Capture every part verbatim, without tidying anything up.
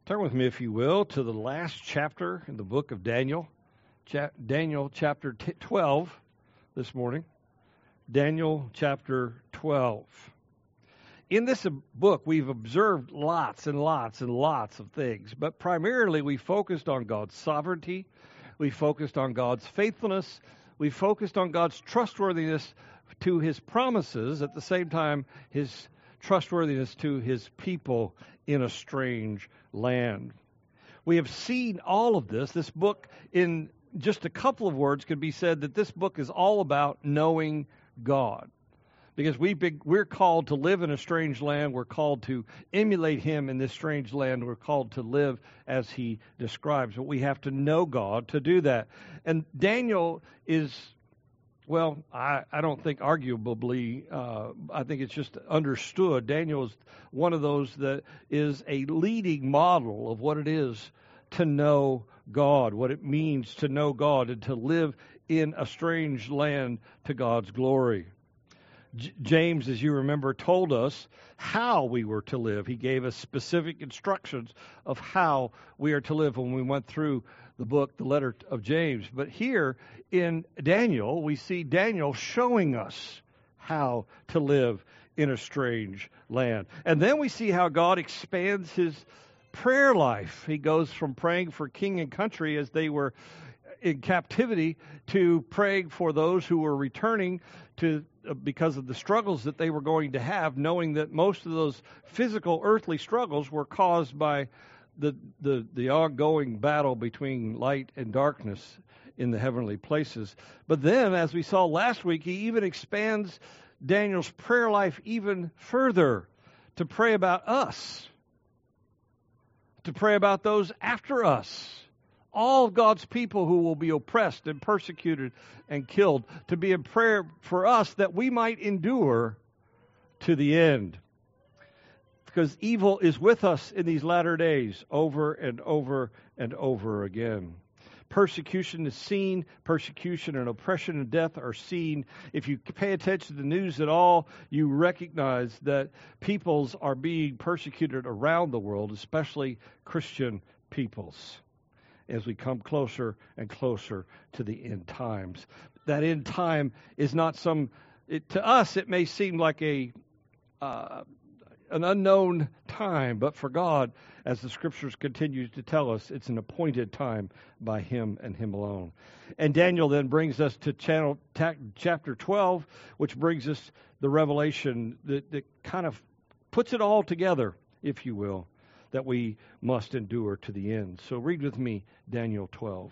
Turn with me, if you will, to the last chapter in the book of Daniel, Cha- Daniel chapter t- twelve this morning. Daniel chapter twelve. In this book, we've observed lots and lots and lots of things, but primarily we focused on God's sovereignty, we focused on God's faithfulness, we focused on God's trustworthiness to His promises, at the same time His trustworthiness to His people in a strange land. We have seen all of this. This book, in just a couple of words, could be said that this book is all about knowing God. Because we be, we're called to live in a strange land. We're called to emulate Him in this strange land. We're called to live as He describes. But we have to know God to do that. And Daniel is, well, I, I don't think arguably, uh, I think it's just understood. Daniel is one of those that is a leading model of what it is to know God, what it means to know God and to live in a strange land to God's glory. J- James, as you remember, told us how we were to live. He gave us specific instructions of how we are to live when we went through the book, the letter of James. But here in Daniel, we see Daniel showing us how to live in a strange land. And then we see how God expands His prayer life. He goes from praying for king and country as they were in captivity to praying for those who were returning to uh, because of the struggles that they were going to have, knowing that most of those physical earthly struggles were caused by the the the ongoing battle between light and darkness in the heavenly places. But then, as we saw last week, he even expands Daniel's prayer life even further to pray about us, to pray about those after us, all of God's people who will be oppressed and persecuted and killed, to be in prayer for us that we might endure to the end. Because evil is with us in these latter days over and over and over again. Persecution is seen. Persecution and oppression and death are seen. If you pay attention to the news at all, you recognize that peoples are being persecuted around the world, especially Christian peoples, as we come closer and closer to the end times. That end time is not some, it, to us it may seem like a uh, an unknown time, but for God, as the Scriptures continue to tell us, it's an appointed time by Him and Him alone. And Daniel then brings us to channel, ta- chapter twelve, which brings us the revelation that, that kind of puts it all together, if you will, that we must endure to the end. So read with me Daniel twelve.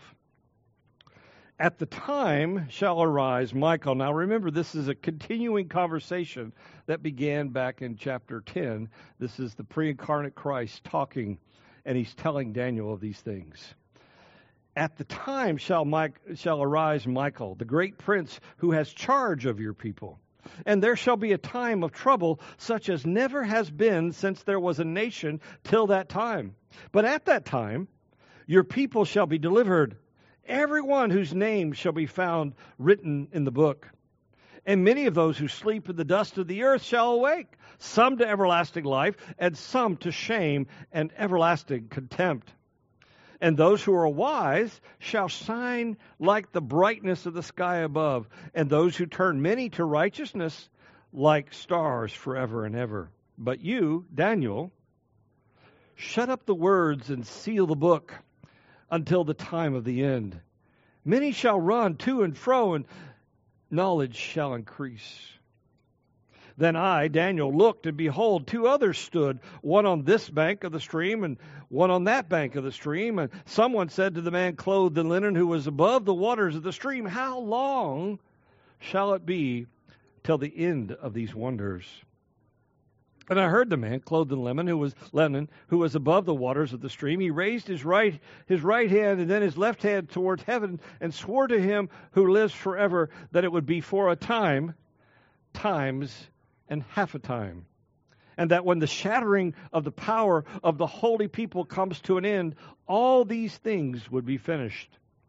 At the time shall arise Michael. Now remember, this is a continuing conversation that began back in chapter ten. This is the pre-incarnate Christ talking, and he's telling Daniel of these things. At the time shall, Mike, shall arise Michael, the great prince who has charge of your people. And there shall be a time of trouble such as never has been since there was a nation till that time. But at that time your people shall be delivered, everyone whose name shall be found written in the book. And many of those who sleep in the dust of the earth shall awake, some to everlasting life, and some to shame and everlasting contempt. And those who are wise shall shine like the brightness of the sky above, and those who turn many to righteousness like stars forever and ever. But you, Daniel, shut up the words and seal the book until the time of the end. Many shall run to and fro, and knowledge shall increase. Then I, Daniel, looked, and behold, two others stood, one on this bank of the stream, and one on that bank of the stream. And someone said to the man clothed in linen who was above the waters of the stream, how long shall it be till the end of these wonders? And I heard the man clothed in linen, who was linen, who was above the waters of the stream. He raised his right his right hand and then his left hand towards heaven, and swore to him who lives forever that it would be for a time, times, and half a time, and that when the shattering of the power of the holy people comes to an end, all these things would be finished.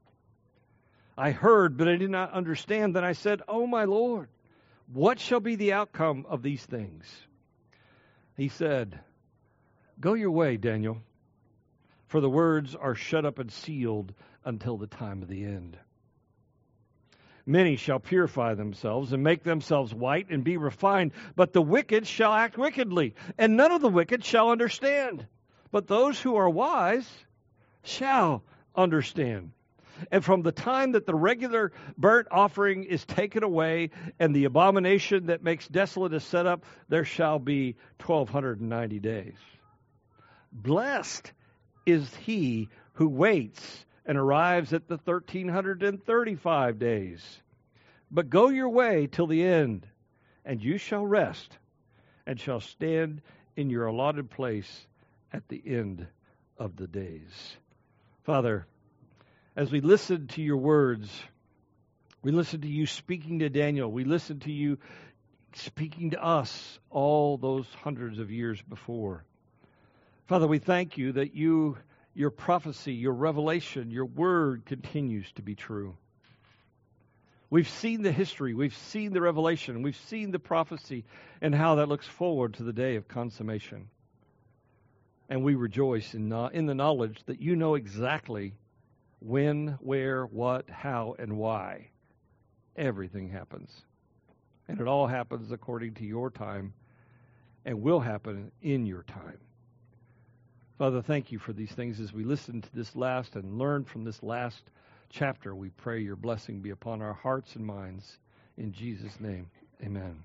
I heard, but I did not understand. Then I said, "O my Lord, what shall be the outcome of these things?" He said, "Go your way, Daniel. for the words are shut up and sealed until the time of the end. Many shall purify themselves and make themselves white and be refined, but the wicked shall act wickedly, and none of the wicked shall understand. But those who are wise shall understand. And from the time that the regular burnt offering is taken away, and the abomination that makes desolate is set up, there shall be twelve ninety days. Blessed is he who waits and arrives at the thirteen thirty-five days. But go your way till the end, and you shall rest, and shall stand in your allotted place at the end of the days. Father, as we listen to your words, we listen to you speaking to Daniel, we listen to you speaking to us all those hundreds of years before. Father, we thank you that you, your prophecy, your revelation, your word continues to be true. We've seen the history, we've seen the revelation, we've seen the prophecy, and how that looks forward to the day of consummation. And we rejoice in, in the knowledge that you know exactly when, where, what, how, and why everything happens. And it all happens according to your time and will happen in your time. Father, thank you for these things as we listen to this last and learn from this last chapter. We pray your blessing be upon our hearts and minds. In Jesus' name, amen.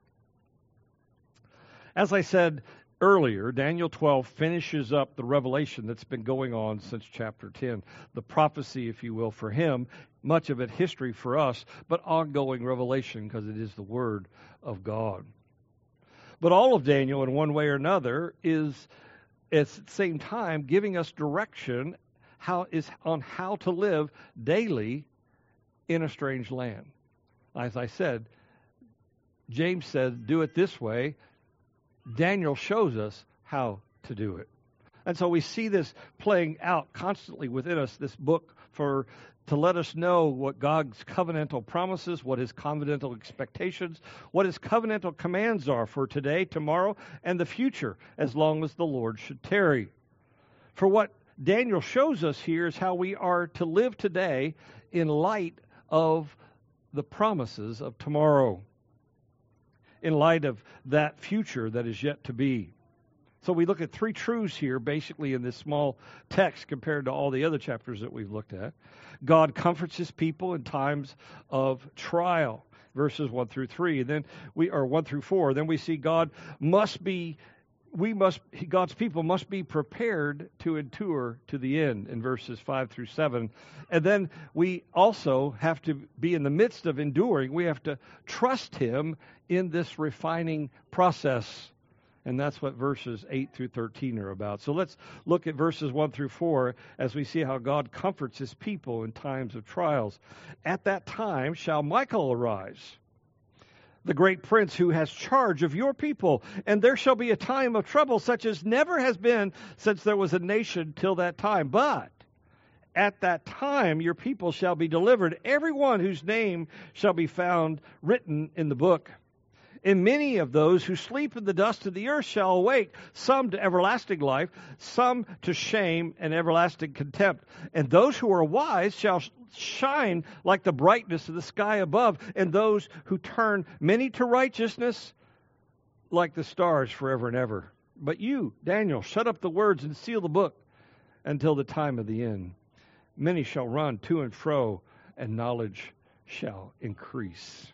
As I said earlier, Daniel twelve finishes up the revelation that's been going on since chapter ten. The prophecy, if you will, for him, much of it history for us, but ongoing revelation because it is the Word of God. But all of Daniel, in one way or another, is at the same time giving us direction how is on how to live daily in a strange land. As I said, James said, do it this way. Daniel shows us how to do it. And so we see this playing out constantly within us, this book, for to let us know what God's covenantal promises, what his covenantal expectations, what his covenantal commands are for today, tomorrow, and the future, as long as the Lord should tarry. For what Daniel shows us here is how we are to live today in light of the promises of tomorrow, in light of that future that is yet to be. So we look at three truths here, basically, in this small text compared to all the other chapters that we've looked at. God comforts his people in times of trial, verses one through three. And then we are one through four. Then we see God must be, we must, God's people must be prepared to endure to the end in verses five through seven. And then we also have to be in the midst of enduring. We have to trust him in this refining process. And that's what verses eight through thirteen are about. So let's look at verses one through four as we see how God comforts his people in times of trials. At that time shall Michael arise, the great prince who has charge of your people. And there shall be a time of trouble such as never has been since there was a nation till that time. But at that time your people shall be delivered, every one whose name shall be found written in the book. And many of those who sleep in the dust of the earth shall awake, some to everlasting life, some to shame and everlasting contempt. And those who are wise shall shine like the brightness of the sky above, and those who turn many to righteousness like the stars forever and ever. But you, Daniel, shut up the words and seal the book until the time of the end. Many shall run to and fro, and knowledge shall increase.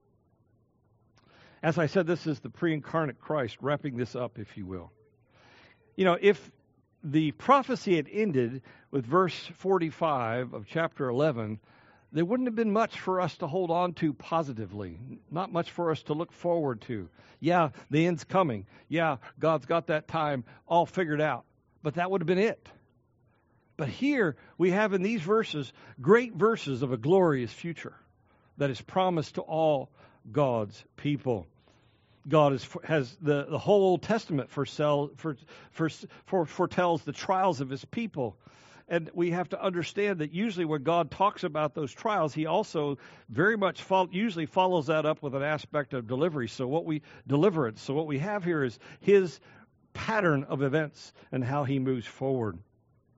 As I said, this is the pre-incarnate Christ wrapping this up, if you will. You know, if the prophecy had ended with verse forty-five of chapter eleven, there wouldn't have been much for us to hold on to positively, not much for us to look forward to. Yeah, the end's coming. Yeah, God's got that time all figured out. But that would have been it. But here we have in these verses great verses of a glorious future that is promised to all God's people. God is, has the, the whole Old Testament foretell, for, for, for, foretells the trials of his people. And we have to understand that usually when God talks about those trials, he also very much follow, usually follows that up with an aspect of delivery. So what we deliverance. So what we have here is his pattern of events and how he moves forward.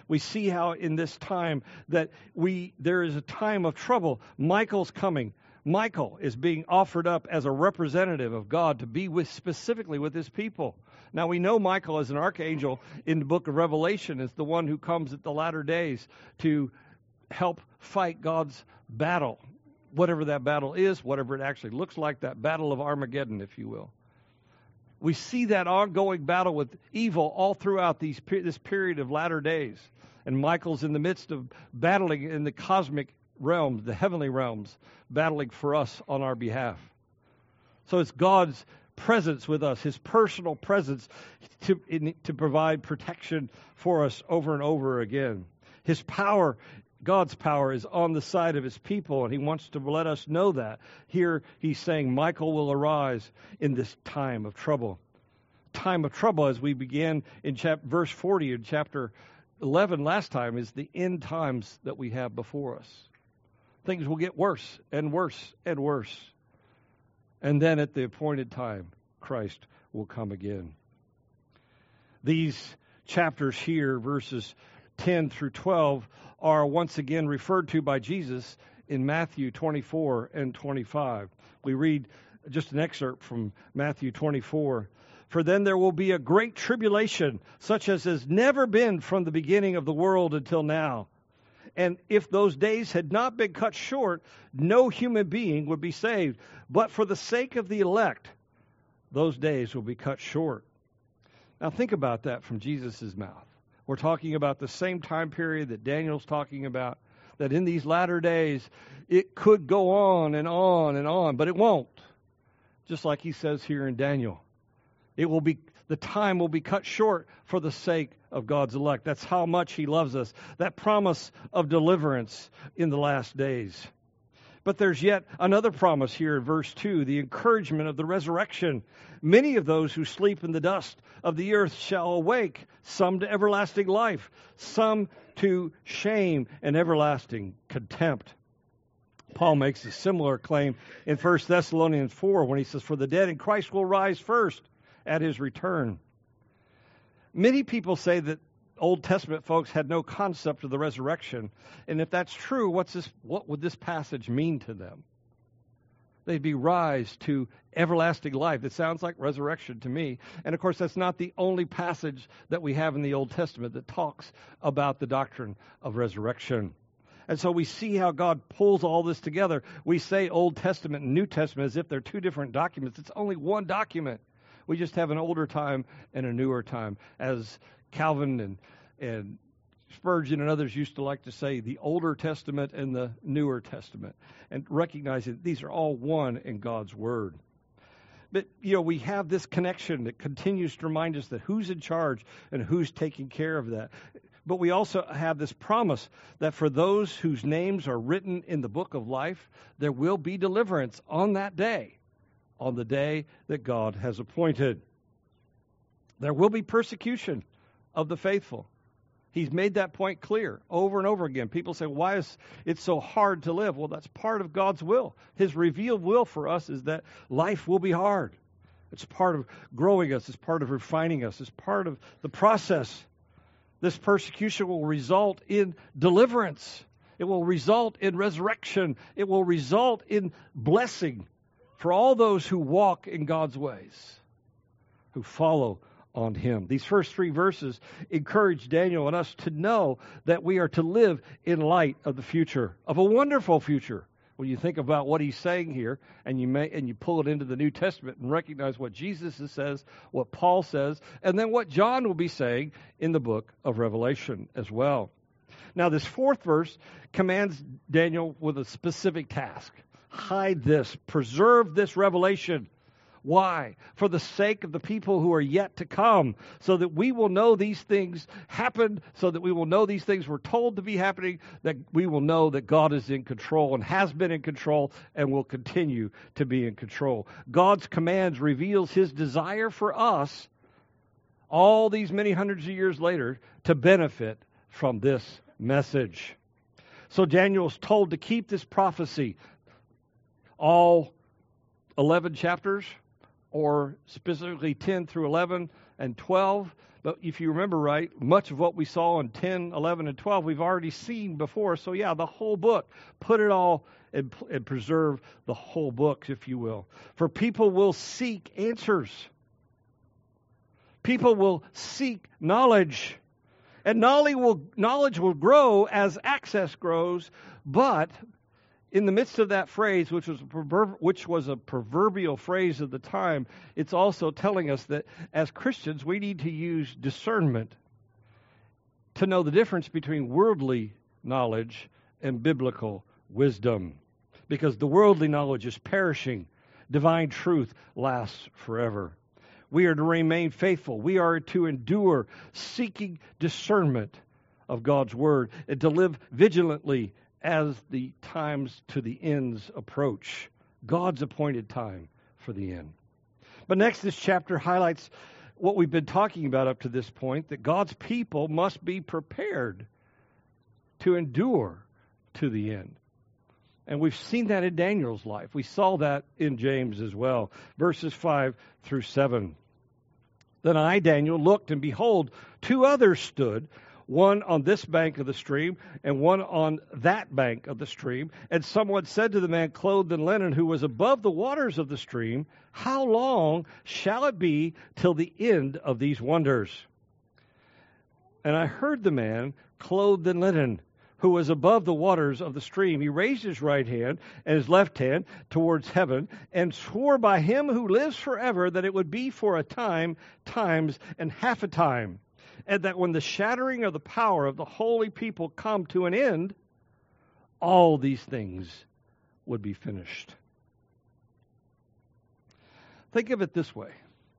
We see how in this time that we there is a time of trouble. Michael's coming. Michael is being offered up as a representative of God to be with specifically with his people. Now we know Michael as an archangel in the book of Revelation is the one who comes at the latter days to help fight God's battle, whatever that battle is, whatever it actually looks like, that battle of Armageddon, if you will. We see that ongoing battle with evil all throughout these this period of latter days. And Michael's in the midst of battling in the cosmic realms, the heavenly realms, battling for us on our behalf. So it's God's presence with us, his personal presence to, in, to provide protection for us over and over again. His power, God's power, is on the side of his people, and he wants to let us know that. Here he's saying Michael will arise in this time of trouble. Time of trouble, as we began in chap- verse forty in chapter eleven last time, is the end times that we have before us. Things will get worse and worse and worse. And then at the appointed time, Christ will come again. These chapters here, verses ten through twelve, are once again referred to by Jesus in Matthew twenty-four and twenty-five. We read just an excerpt from Matthew twenty-four. For then there will be a great tribulation, such as has never been from the beginning of the world until now. And if those days had not been cut short, no human being would be saved. But for the sake of the elect, those days will be cut short. Now think about that from Jesus' mouth. We're talking about the same time period that Daniel's talking about, that in these latter days, it could go on and on and on, but it won't. Just like he says here in Daniel. It will be, the time will be cut short for the sake of God's elect. That's how much he loves us. That promise of deliverance in the last days. But there's yet another promise here in verse two, the encouragement of the resurrection. Many of those who sleep in the dust of the earth shall awake, some to everlasting life, some to shame and everlasting contempt. Paul makes a similar claim in First Thessalonians four when he says, for the dead in Christ will rise first at his return. Many people say that Old Testament folks had no concept of the resurrection. And if that's true, what's this, what would this passage mean to them? They'd be rise to everlasting life. It sounds like resurrection to me. And of course, that's not the only passage that we have in the Old Testament that talks about the doctrine of resurrection. And so we see how God pulls all this together. We say Old Testament and New Testament as if they're two different documents. It's only one document. We just have an older time and a newer time. As Calvin and, and Spurgeon and others used to like to say, the Older Testament and the Newer Testament. And recognizing that these are all one in God's Word. But, you know, we have this connection that continues to remind us that who's in charge and who's taking care of that. But we also have this promise that for those whose names are written in the book of life, there will be deliverance on that day. On the day that God has appointed. There will be persecution of the faithful. He's made that point clear over and over again. People say, why is it so hard to live? Well, that's part of God's will. His revealed will for us is that life will be hard. It's part of growing us. It's part of refining us. It's part of the process. This persecution will result in deliverance. It will result in resurrection. It will result in blessing for all those who walk in God's ways, who follow on him. These first three verses encourage Daniel and us to know that we are to live in light of the future, of a wonderful future. When you think about what he's saying here, and you may and you pull it into the New Testament and recognize what Jesus says, what Paul says, and then what John will be saying in the book of Revelation as well. Now, this fourth verse commands Daniel with a specific task. Hide this, preserve this revelation. Why? For the sake of the people who are yet to come, so that we will know these things happened, so that we will know these things were told to be happening, that we will know that God is in control and has been in control and will continue to be in control. God's commands reveals his desire for us, all these many hundreds of years later, to benefit from this message. So Daniel's told to keep this prophecy, all eleven chapters, or specifically ten through eleven, and twelve. But if you remember right, much of what we saw in ten, eleven, and twelve, we've already seen before. So yeah, the whole book. Put it all and, and preserve the whole book, if you will. For people will seek answers. People will seek knowledge. And knowledge will, knowledge will grow as access grows, but in the midst of that phrase, which was, a proverb, which was a proverbial phrase of the time, it's also telling us that as Christians, we need to use discernment to know the difference between worldly knowledge and biblical wisdom. Because the worldly knowledge is perishing. Divine truth lasts forever. We are to remain faithful. We are to endure, seeking discernment of God's word, and to live vigilantly as the times to the ends approach. God's appointed time for the end. But next, this chapter highlights what we've been talking about up to this point, that God's people must be prepared to endure to the end. And we've seen that in Daniel's life. We saw that in James as well. Verses five through seven. Then I, Daniel, looked, and behold, two others stood, one on this bank of the stream, and one on that bank of the stream. And someone said to the man clothed in linen, who was above the waters of the stream, how long shall it be till the end of these wonders? And I heard the man clothed in linen, who was above the waters of the stream. He raised his right hand and his left hand towards heaven, and swore by him who lives forever that it would be for a time, times, and half a time, and that when the shattering of the power of the holy people come to an end, all these things would be finished. Think of it this way.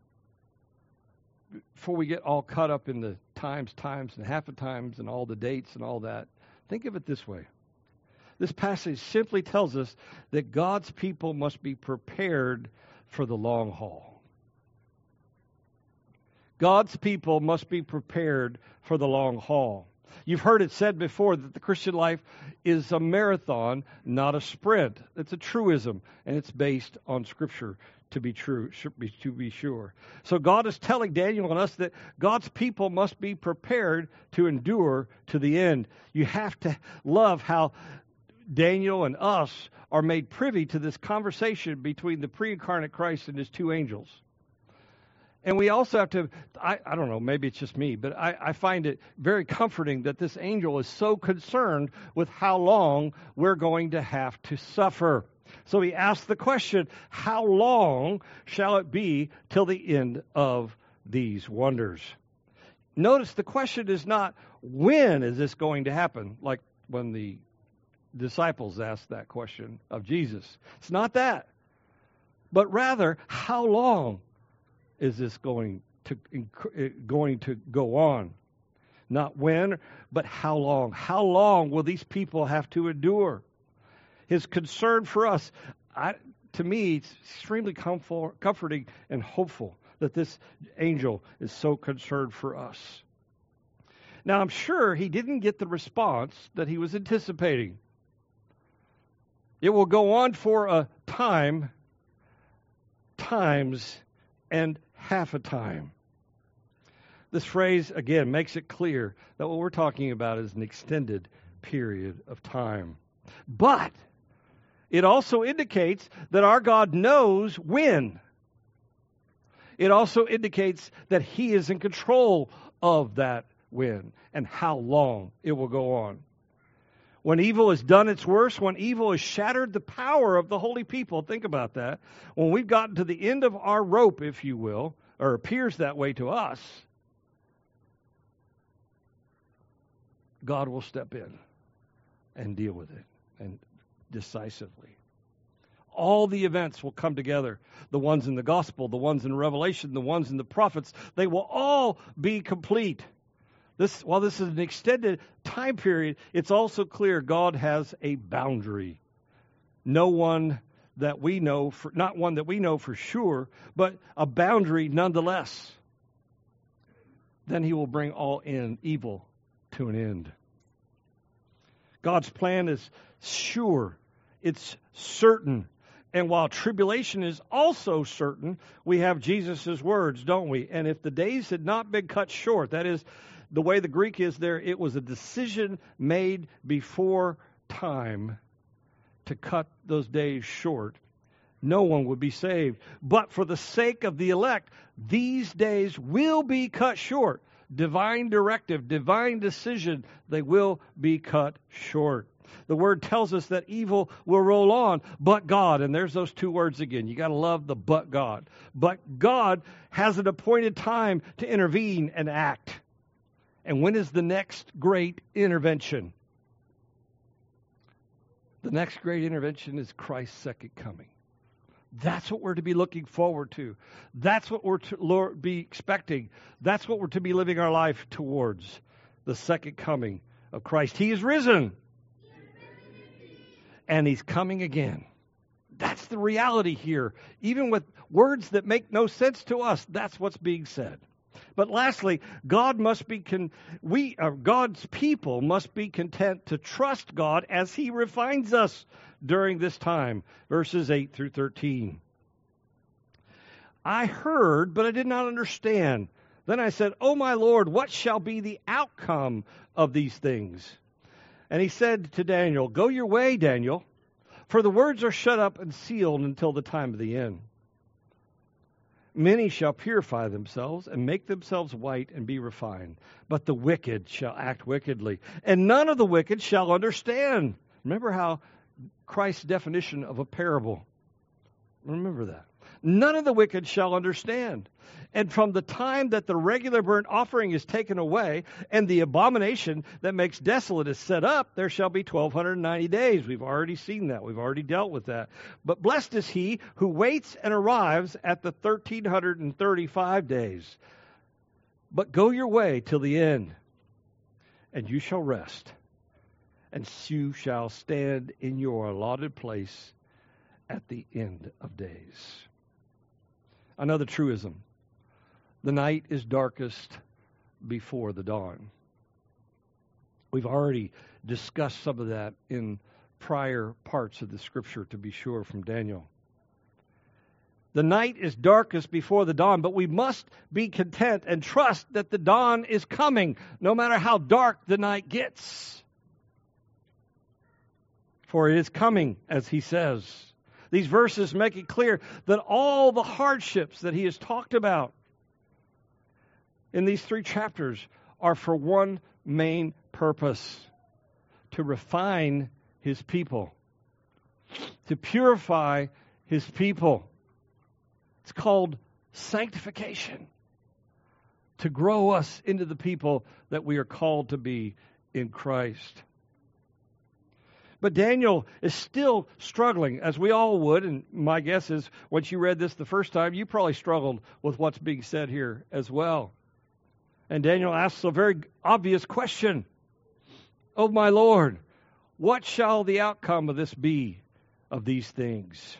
Before we get all caught up in the times, times, and half a times, and all the dates and all that, think of it this way. This passage simply tells us that God's people must be prepared for the long haul. God's people must be prepared for the long haul. You've heard it said before that the Christian life is a marathon, not a sprint. It's a truism, and it's based on Scripture to be true, to be sure. So God is telling Daniel and us that God's people must be prepared to endure to the end. You have to love how Daniel and us are made privy to this conversation between the pre-incarnate Christ and his two angels. And we also have to, I, I don't know, maybe it's just me, but I, I find it very comforting that this angel is so concerned with how long we're going to have to suffer. So he asks the question, how long shall it be till the end of these wonders? Notice the question is not, when is this going to happen? Like when the disciples asked that question of Jesus. It's not that. But rather, how long is this going to going to go on? Not when, but how long. How long will these people have to endure? His concern for us, I, to me, it's extremely comfort, comforting and hopeful that this angel is so concerned for us. Now, I'm sure he didn't get the response that he was anticipating. It will go on for a time, times, and half a time. This phrase, again, makes it clear that what we're talking about is an extended period of time. But it also indicates that our God knows when. It also indicates that he is in control of that when and how long it will go on. When evil has done its worst, when evil has shattered the power of the holy people, think about that. When we've gotten to the end of our rope, if you will, or appears that way to us, God will step in and deal with it, and decisively. All the events will come together. The ones in the gospel, the ones in Revelation, the ones in the prophets, they will all be complete. This, while this is an extended time period, it's also clear God has a boundary. No one that we know, for, not one that we know for sure, but a boundary nonetheless. Then he will bring all in evil to an end. God's plan is sure. It's certain. And while tribulation is also certain, we have Jesus' words, don't we? And if the days had not been cut short, that is, the way the Greek is there, it was a decision made before time to cut those days short, no one would be saved. But for the sake of the elect, these days will be cut short. Divine directive, divine decision, they will be cut short. The word tells us that evil will roll on, but God, and there's those two words again. You got to love the but God. But God has an appointed time to intervene and act. And when is the next great intervention? The next great intervention is Christ's second coming. That's what we're to be looking forward to. That's what we're to Lord, be expecting. That's what we're to be living our life towards, the second coming of Christ. He is risen. And He's coming again. That's the reality here. Even with words that make no sense to us, that's what's being said. But lastly, God must be con- we uh, God's people must be content to trust God as He refines us during this time. Verses eight through thirteen. I heard, but I did not understand. Then I said, "O my Lord, what shall be the outcome of these things?" And He said to Daniel, "Go your way, Daniel, for the words are shut up and sealed until the time of the end. Many shall purify themselves and make themselves white and be refined, but the wicked shall act wickedly, and none of the wicked shall understand." Remember how Christ's definition of a parable. Remember that. None of the wicked shall understand. And from the time that the regular burnt offering is taken away and the abomination that makes desolate is set up, there shall be twelve ninety days. We've already seen that. We've already dealt with that. But blessed is he who waits and arrives at the thirteen thirty-five days. But go your way till the end, and you shall rest, and you shall stand in your allotted place at the end of days. Another truism. The night is darkest before the dawn. We've already discussed some of that in prior parts of the Scripture, to be sure, from Daniel. The night is darkest before the dawn, but we must be content and trust that the dawn is coming, no matter how dark the night gets. For it is coming, as he says. These verses make it clear that all the hardships that he has talked about in these three chapters are for one main purpose: to refine his people, to purify his people. It's called sanctification, to grow us into the people that we are called to be in Christ. But Daniel is still struggling, as we all would, and my guess is once you read this the first time, you probably struggled with what's being said here as well. And Daniel asks a very obvious question. "Oh, my Lord, what shall the outcome of this be, of these things?"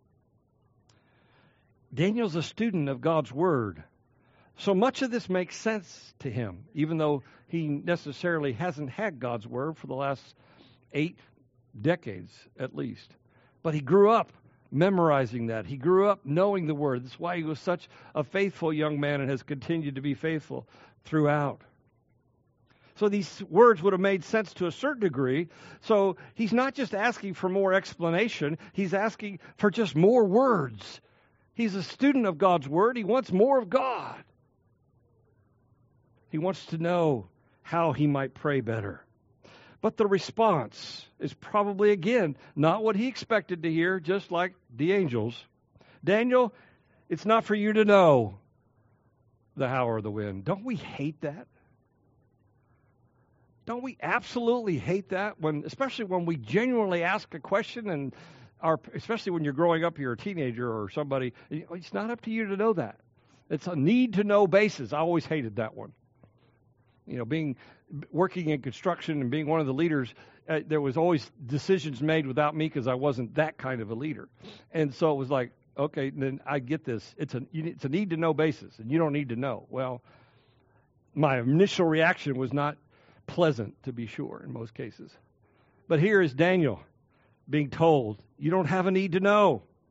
Daniel's a student of God's Word, so much of this makes sense to him, even though he necessarily hasn't had God's Word for the last eight decades at least. But he grew up memorizing that. He grew up knowing the Word. That's why he was such a faithful young man and has continued to be faithful throughout. So these words would have made sense to a certain degree. So he's not just asking for more explanation. He's asking for just more words. He's a student of God's Word. He wants more of God. He wants to know how he might pray better. But the response is probably, again, not what he expected to hear, just like the angels. Daniel, it's not for you to know the hour of the wind. Don't we hate that? Don't we absolutely hate that, when, especially when we genuinely ask a question, and our, especially when you're growing up, you're a teenager or somebody, it's not up to you to know that. It's a need-to-know basis. I always hated that one. You know, being working in construction and being one of the leaders, uh, there was always decisions made without me because I wasn't that kind of a leader. And so it was like, okay, then I get this. It's a it's a need to know basis, and you don't need to know. Well, my initial reaction was not pleasant, to be sure, in most cases. But here is Daniel being told, you don't have a need to know.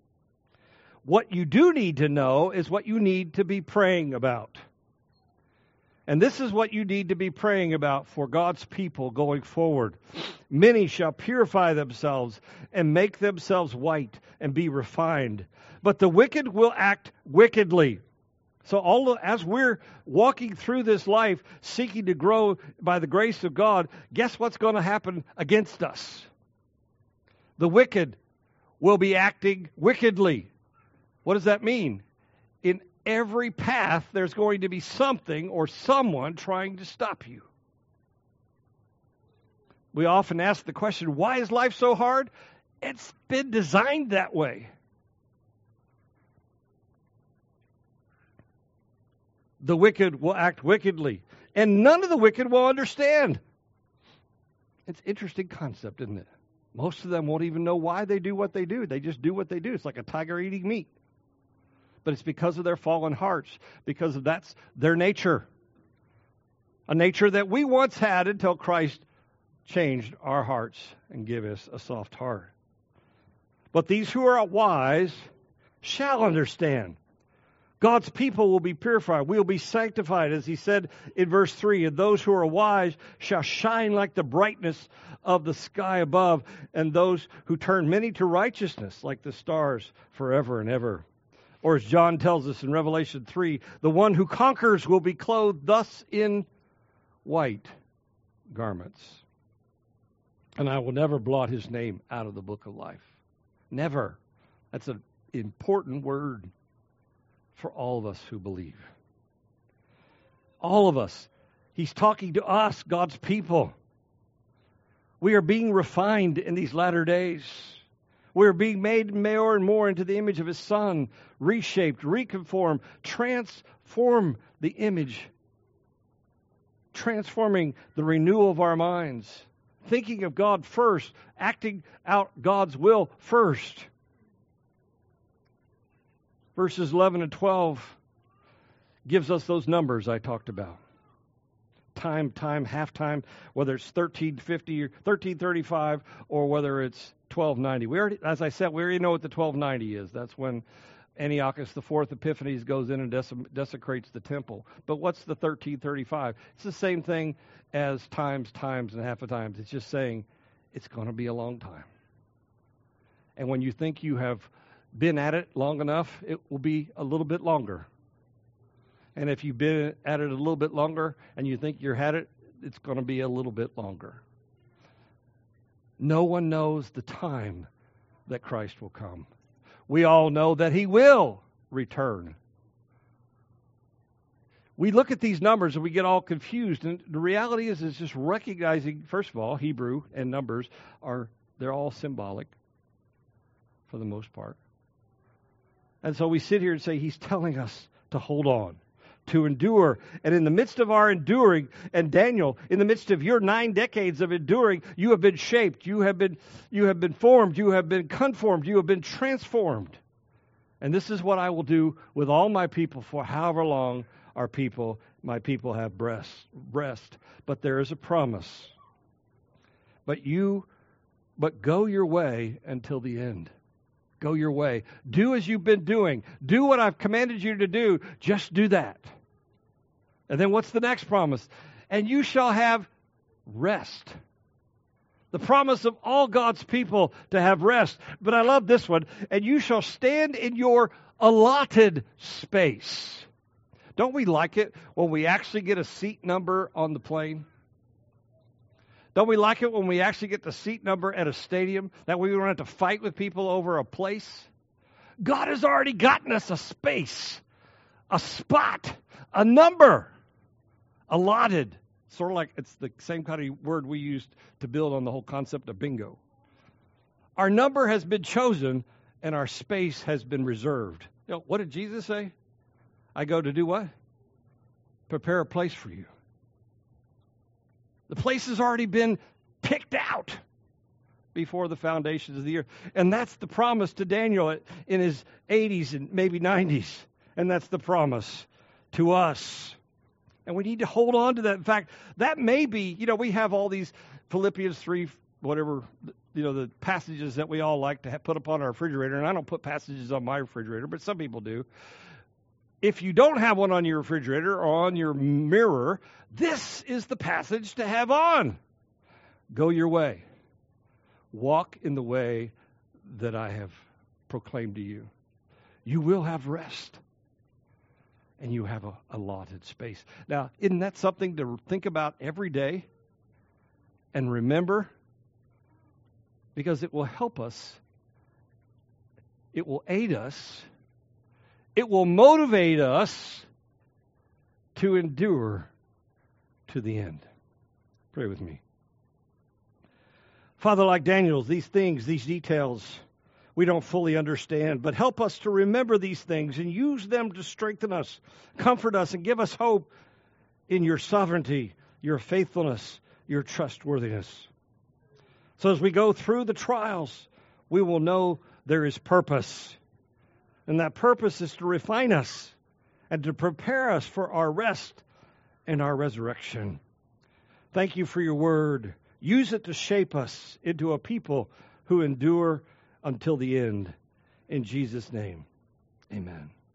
What you do need to know is what you need to be praying about. And this is what you need to be praying about for God's people going forward. Many shall purify themselves and make themselves white and be refined. But the wicked will act wickedly. So all as we're walking through this life, seeking to grow by the grace of God, guess what's going to happen against us? The wicked will be acting wickedly. What does that mean? In every path, there's going to be something or someone trying to stop you. We often ask the question, why is life so hard? It's been designed that way. The wicked will act wickedly, and none of the wicked will understand. It's an interesting concept, isn't it? Most of them won't even know why they do what they do. They just do what they do. It's like a tiger eating meat. But it's because of their fallen hearts, because of that's their nature. A nature that we once had until Christ changed our hearts and gave us a soft heart. But these who are wise shall understand. God's people will be purified. We will be sanctified, as he said in verse three. And those who are wise shall shine like the brightness of the sky above, and those who turn many to righteousness like the stars forever and ever. Or as John tells us in Revelation three, the one who conquers will be clothed thus in white garments. And I will never blot his name out of the book of life. Never. That's an important word for all of us who believe. All of us. He's talking to us, God's people. We are being refined in these latter days. We are being made more and more into the image of his Son, reshaped, reconformed, transform the image, transforming the renewal of our minds, thinking of God first, acting out God's will first. Verses eleven and twelve gives us those numbers I talked about. Time, time, half time, whether it's thirteen fifty or thirteen thirty-five or whether it's twelve ninety. We already, as I said, we already know what the twelve ninety is. That's when Antiochus the Fourth Epiphanes goes in and dese- desecrates the temple. But what's the thirteen thirty-five? It's the same thing as times, times, and half a times. It's just saying it's going to be a long time. And when you think you have been at it long enough, it will be a little bit longer. And if you've been at it a little bit longer and you think you're at it, it's going to be a little bit longer. No one knows the time that Christ will come. We all know that he will return. We look at these numbers and we get all confused. And the reality is, is just recognizing, first of all, Hebrew and numbers are, they're all symbolic for the most part. And so we sit here and say, he's telling us to hold on, to endure. And in the midst of our enduring, and Daniel, in the midst of your nine decades of enduring, you have been shaped, you have been, you have been formed, you have been conformed, you have been transformed. And this is what I will do with all my people for however long our people, my people have breast, rest. But there is a promise. But you, but go your way until the end. Go your way. Do as you've been doing. Do what I've commanded you to do. Just do that. And then what's the next promise? And you shall have rest. The promise of all God's people to have rest. But I love this one. And you shall stand in your allotted space. Don't we like it when we actually get a seat number on the plane? Don't we like it when we actually get the seat number at a stadium? That way we don't have to fight with people over a place? God has already gotten us a space, a spot, a number, allotted. Sort of like it's the same kind of word we used to build on the whole concept of bingo. Our number has been chosen and our space has been reserved. You know, what did Jesus say? I go to do what? Prepare a place for you. The place has already been picked out before the foundations of the earth. And that's the promise to Daniel in his eighties and maybe nineties. And that's the promise to us. And we need to hold on to that. In fact, that may be, you know, we have all these Philippians three, whatever, you know, the passages that we all like to have put up on our refrigerator, and I don't put passages on my refrigerator, but some people do. If you don't have one on your refrigerator or on your mirror, this is the passage to have on. Go your way. Walk in the way that I have proclaimed to you. You will have rest. And you have a allotted space. Now, isn't that something to think about every day and remember? Because it will help us. It will aid us. It will motivate us to endure to the end. Pray with me. Father, like Daniel, these things, these details, we don't fully understand, but help us to remember these things and use them to strengthen us, comfort us, and give us hope in your sovereignty, your faithfulness, your trustworthiness. So as we go through the trials, we will know there is purpose. And that purpose is to refine us and to prepare us for our rest and our resurrection. Thank you for your word. Use it to shape us into a people who endure until the end. In Jesus' name, amen.